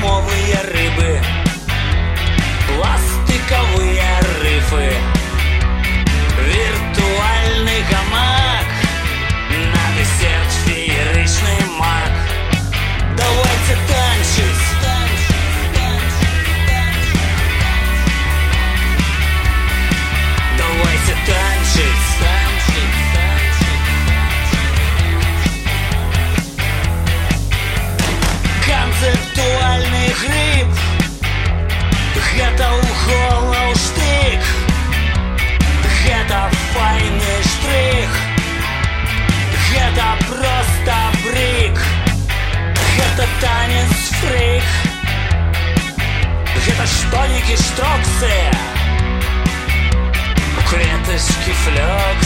зимовые рыбы, пластиковые рифы, виртуальный гамак, на десерт фееричный мак. Давайте танчить, давайте танчить. Концептуальный гриб, гэта ухола ў штык, гэта файны штрых, гэта проста брик, гэта танец фрик, гэта штонікі штроксы, клетачкі флёкс.